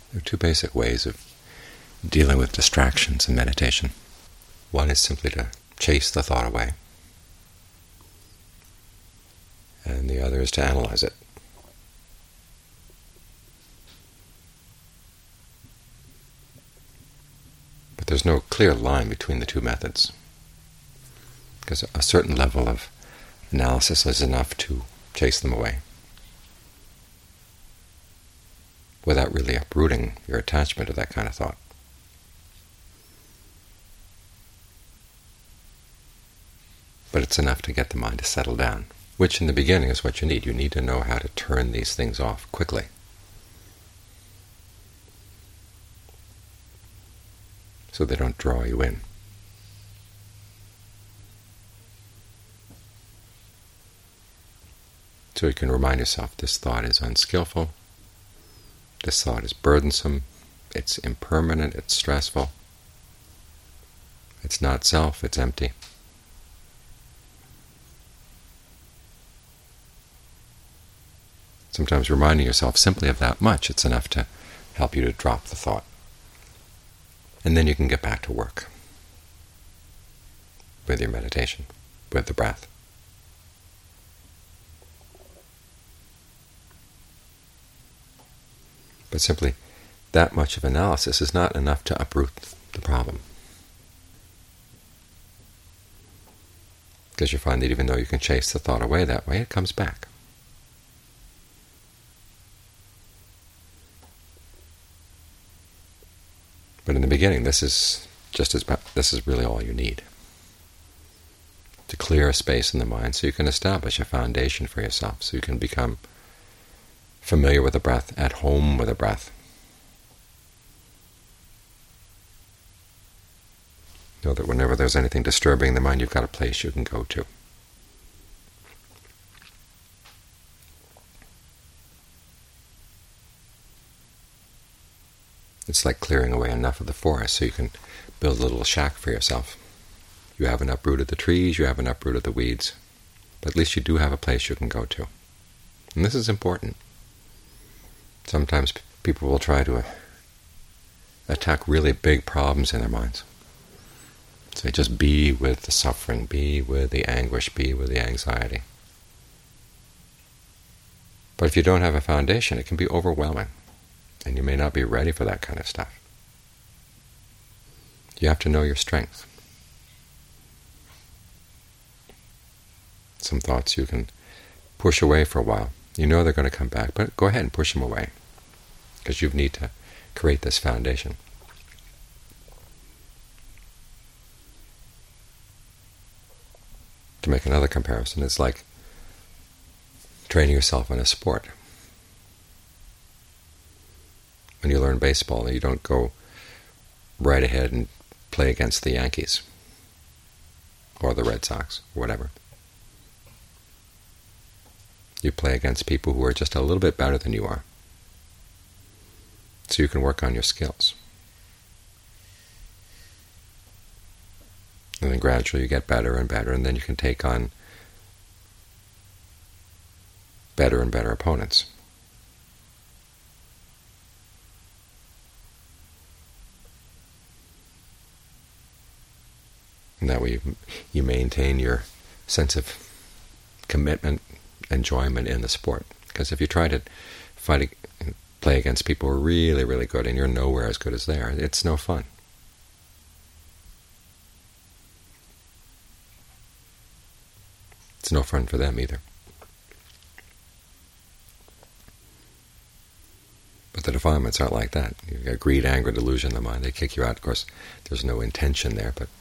There are two basic ways of dealing with distractions in meditation. One is simply to chase the thought away, and the other is to analyze it. But there's no clear line between the two methods, because a certain level of analysis is enough to chase them away without really uprooting your attachment to that kind of thought. But it's enough to get the mind to settle down, which in the beginning is what you need. You need to know how to turn these things off quickly. So they don't draw you in. So you can remind yourself, this thought is unskillful, this thought is burdensome, it's impermanent, it's stressful, it's not self, it's empty. Sometimes reminding yourself simply of that much, it's enough to help you to drop the thought. And then you can get back to work with your meditation, with the breath. But simply that much of analysis is not enough to uproot the problem. Because you find that even though you can chase the thought away that way, it comes back. But in the beginning, this is really all you need to clear a space in the mind, so you can establish a foundation for yourself, so you can become familiar with the breath, at home with the breath. Know that whenever there's anything disturbing the mind, you've got a place you can go to. It's like clearing away enough of the forest so you can build a little shack for yourself. You haven't uprooted the trees, you haven't uprooted the weeds, but at least you do have a place you can go to. And this is important. Sometimes people will try to attack really big problems in their minds. So just be with the suffering, be with the anguish, be with the anxiety. But if you don't have a foundation, it can be overwhelming. And you may not be ready for that kind of stuff. You have to know your strength. Some thoughts you can push away for a while. You know they're going to come back, but go ahead and push them away, because you need to create this foundation. To make another comparison, it's like training yourself in a sport. When you learn baseball, you don't go right ahead and play against the Yankees or the Red Sox, or whatever. You play against people who are just a little bit better than you are, so you can work on your skills. And then gradually you get better and better, and then you can take on better and better opponents. And that way you maintain your sense of commitment, enjoyment in the sport. Because if you try to play against people who are really, really good and you're nowhere as good as they are, it's no fun. It's no fun for them either. But the defilements aren't like that. You've got greed, anger, delusion in the mind. They kick you out. Of course, there's no intention there, but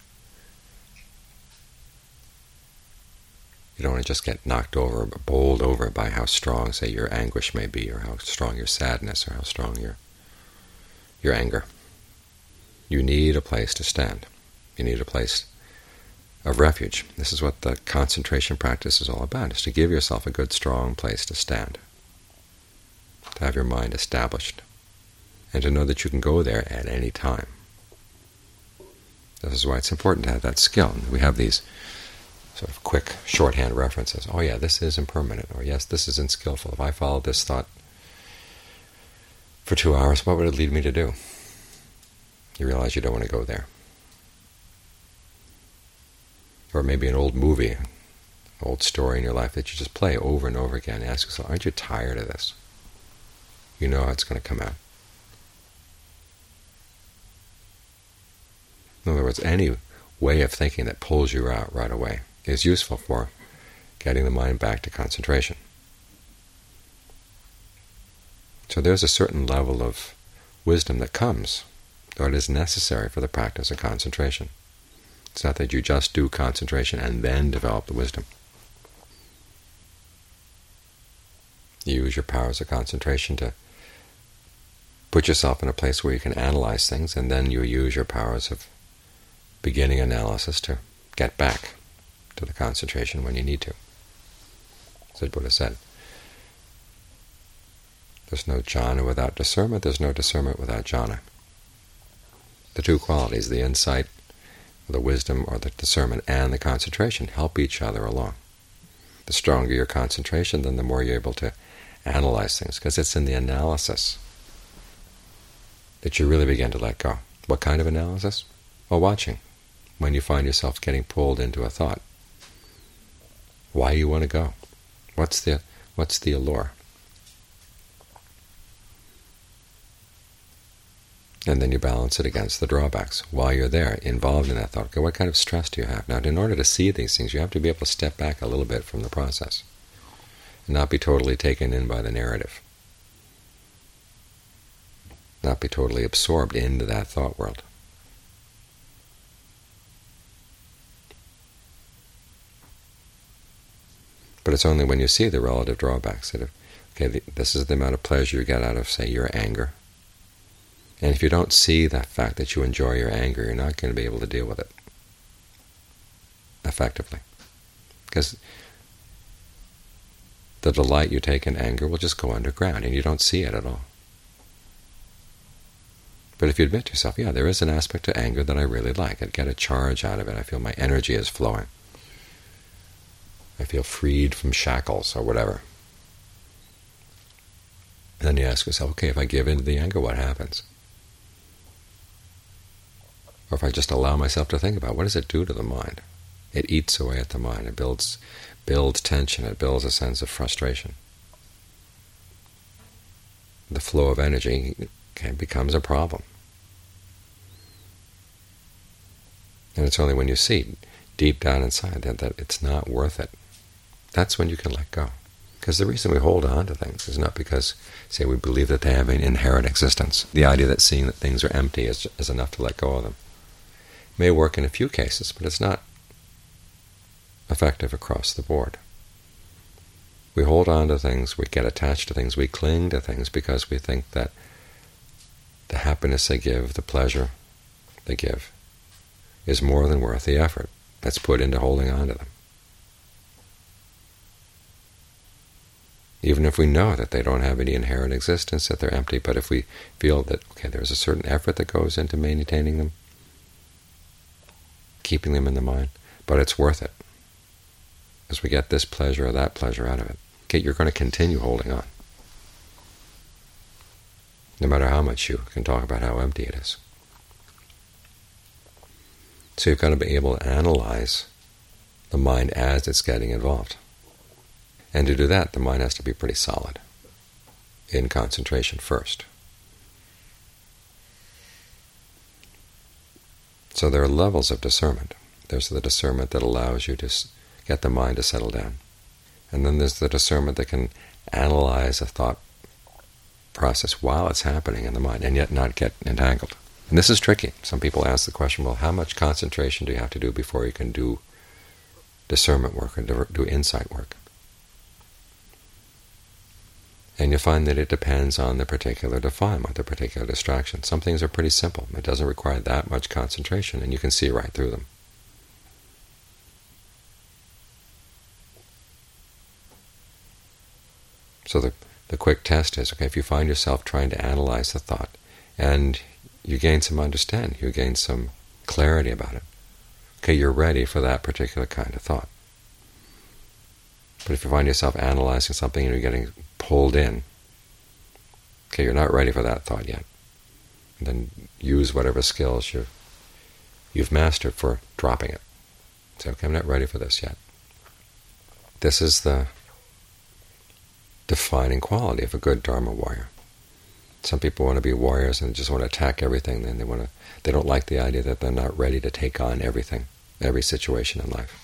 you don't want to just get knocked over or bowled over by how strong, say, your anguish may be, or how strong your sadness, or how strong your anger. You need a place to stand. You need a place of refuge. This is what the concentration practice is all about, is to give yourself a good, strong place to stand, to have your mind established, and to know that you can go there at any time. This is why it's important to have that skill. We have these sort of quick shorthand references. Oh yeah, this is impermanent, or yes, this is unskillful. If I follow this thought for 2 hours, what would it lead me to do? You realize you don't want to go there. Or maybe an old movie, an old story in your life that you just play over and over again. Ask yourself, aren't you tired of this? You know how it's going to come out. In other words, any way of thinking that pulls you out right away is useful for getting the mind back to concentration. So there's a certain level of wisdom that comes, or it is necessary for the practice of concentration. It's not that you just do concentration and then develop the wisdom. You use your powers of concentration to put yourself in a place where you can analyze things, and then you use your powers of beginning analysis to get back to the concentration when you need to. As the Buddha said, there's no jhana without discernment, there's no discernment without jhana. The two qualities, the insight, the wisdom or the discernment, and the concentration help each other along. The stronger your concentration, then the more you're able to analyze things, because it's in the analysis that you really begin to let go. What kind of analysis? Well, watching. When you find yourself getting pulled into a thought, why you want to go? What's the allure? And then you balance it against the drawbacks. While you're there, involved in that thought, okay, what kind of stress do you have? Now, in order to see these things, you have to be able to step back a little bit from the process and not be totally taken in by the narrative, not be totally absorbed into that thought world. But it's only when you see the relative drawbacks that, okay, this is the amount of pleasure you get out of, say, your anger. And if you don't see the fact that you enjoy your anger, you're not going to be able to deal with it effectively. Because the delight you take in anger will just go underground, and you don't see it at all. But if you admit to yourself, yeah, there is an aspect to anger that I really like. I get a charge out of it. I feel my energy is flowing. I feel freed from shackles or whatever. And then you ask yourself, okay, if I give in to the anger, what happens? Or if I just allow myself to think about, what does it do to the mind? It eats away at the mind. It builds tension. It builds a sense of frustration. The flow of energy becomes a problem. And it's only when you see deep down inside that it's not worth it, that's when you can let go. Because the reason we hold on to things is not because, say, we believe that they have an inherent existence. The idea that seeing that things are empty is enough to let go of them. It may work in a few cases, but it's not effective across the board. We hold on to things, we get attached to things, we cling to things because we think that the happiness they give, the pleasure they give, is more than worth the effort that's put into holding on to them. Even if we know that they don't have any inherent existence, that they're empty, but if we feel that, okay, there's a certain effort that goes into maintaining them, keeping them in the mind, but it's worth it, as we get this pleasure or that pleasure out of it, okay, you're going to continue holding on, no matter how much you can talk about how empty it is. So you've got to be able to analyze the mind as it's getting involved. And to do that, the mind has to be pretty solid, in concentration first. So there are levels of discernment. There's the discernment that allows you to get the mind to settle down. And then there's the discernment that can analyze a thought process while it's happening in the mind, and yet not get entangled. And this is tricky. Some people ask the question, well, how much concentration do you have to do before you can do discernment work or do insight work? And you find that it depends on the particular defilement, the particular distraction. Some things are pretty simple. It doesn't require that much concentration, and you can see right through them. So the quick test is, okay, if you find yourself trying to analyze the thought, and you gain some understanding, you gain some clarity about it, okay, you're ready for that particular kind of thought. But if you find yourself analyzing something and you're getting pulled in, Okay, you're not ready for that thought yet. And then use whatever skills you've mastered for dropping it. Say, okay, I'm not ready for this yet. This is the defining quality of a good Dharma warrior. Some people want to be warriors and just want to attack everything. Then they don't like the idea that they're not ready to take on everything, every situation in life.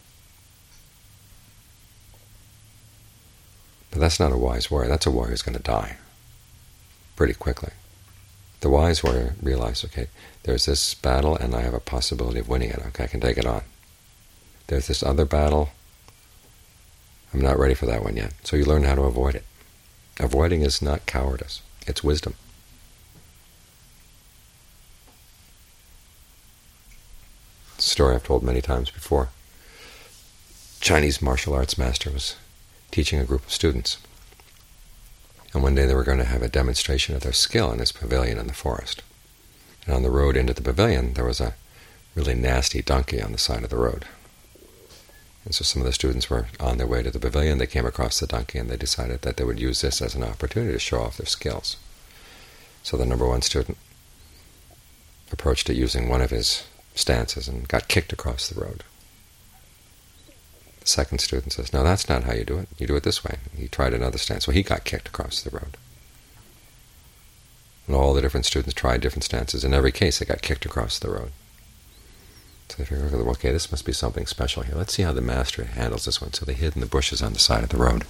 But that's not a wise warrior. That's a warrior who's going to die pretty quickly. The wise warrior realizes, okay, there's this battle and I have a possibility of winning it. Okay, I can take it on. There's this other battle. I'm not ready for that one yet. So you learn how to avoid it. Avoiding is not cowardice. It's wisdom. It's a story I've told many times before. Chinese martial arts master was teaching a group of students. And one day they were going to have a demonstration of their skill in this pavilion in the forest. And on the road into the pavilion, there was a really nasty donkey on the side of the road. And so some of the students were on their way to the pavilion. They came across the donkey, and they decided that they would use this as an opportunity to show off their skills. So the number one student approached it using one of his stances and got kicked across the road. The second student says, no, that's not how you do it. You do it this way. He tried another stance. So he got kicked across the road. And all the different students tried different stances. In every case, they got kicked across the road. So they figured, okay, this must be something special here. Let's see how the master handles this one. So they hid in the bushes on the side of the road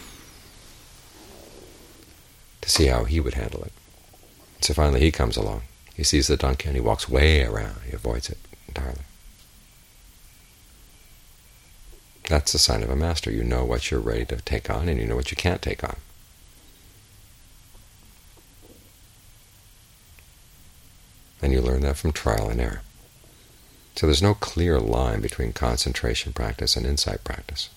to see how he would handle it. So finally he comes along. He sees the donkey and he walks way around. He avoids it entirely. That's the sign of a master. You know what you're ready to take on and you know what you can't take on. And you learn that from trial and error. So there's no clear line between concentration practice and insight practice.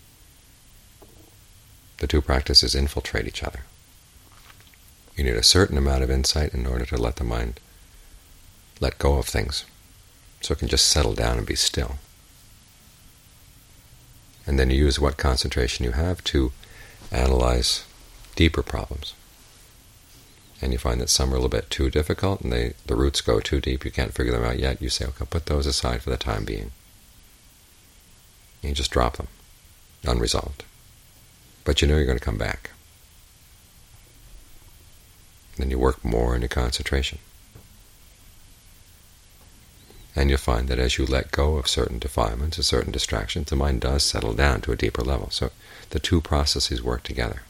The two practices infiltrate each other. You need a certain amount of insight in order to let the mind let go of things, so it can just settle down and be still. And then you use what concentration you have to analyze deeper problems. And you find that some are a little bit too difficult, and the roots go too deep, you can't figure them out yet. You say, okay, put those aside for the time being. And you just drop them, unresolved. But you know you're going to come back. And then you work more into concentration. And you'll find that as you let go of certain defilements, of certain distractions, the mind does settle down to a deeper level. So the two processes work together.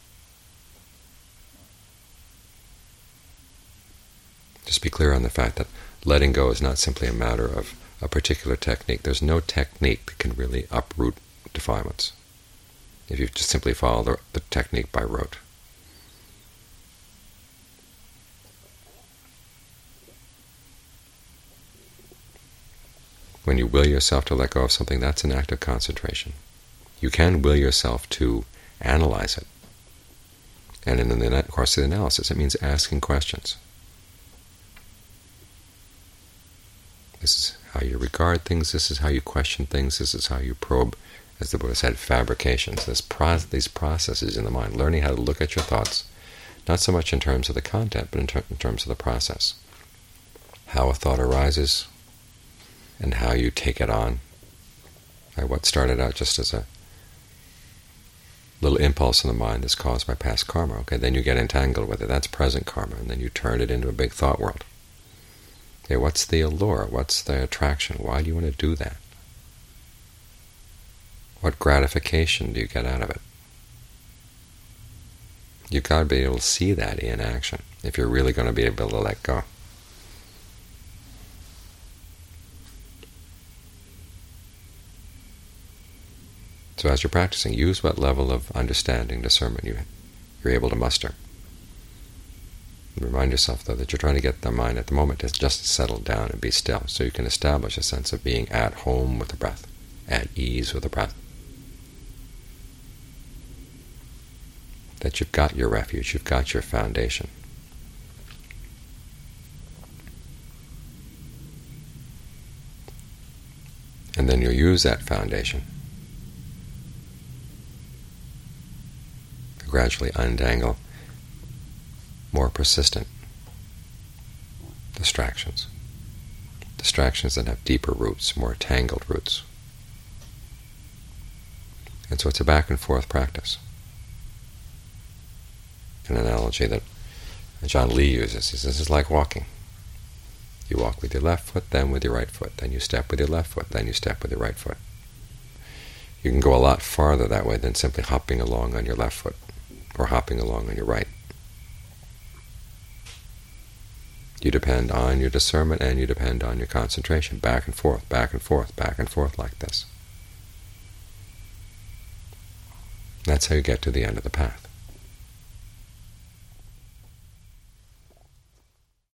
Just be clear on the fact that letting go is not simply a matter of a particular technique. There's no technique that can really uproot defilements if you just simply follow the technique by rote. When you will yourself to let go of something, that's an act of concentration. You can will yourself to analyze it. And in the course of the analysis, it means asking questions. This is how you regard things, this is how you question things, this is how you probe, as the Buddha said, fabrications, these processes in the mind, learning how to look at your thoughts, not so much in terms of the content, but in terms of the process. How a thought arises, and how you take it on. What started out just as a little impulse in the mind that's caused by past karma, okay, then you get entangled with it, that's present karma, and then you turn it into a big thought world. Okay, what's the allure? What's the attraction? Why do you want to do that? What gratification do you get out of it? You've got to be able to see that in action if you're really going to be able to let go. So as you're practicing, use what level of understanding, discernment you're able to muster. Remind yourself, though, that you're trying to get the mind at the moment to just settle down and be still, so you can establish a sense of being at home with the breath, at ease with the breath. That you've got your refuge, you've got your foundation. And then you'll use that foundation to gradually untangle more persistent distractions, distractions that have deeper roots, more tangled roots. And so it's a back-and-forth practice. An analogy that John Lee uses, he says, it's like walking. You walk with your left foot, then with your right foot, then you step with your left foot, then you step with your right foot. You can go a lot farther that way than simply hopping along on your left foot or hopping along on your right. You depend on your discernment and you depend on your concentration, back and forth, back and forth, back and forth like this. That's how you get to the end of the path.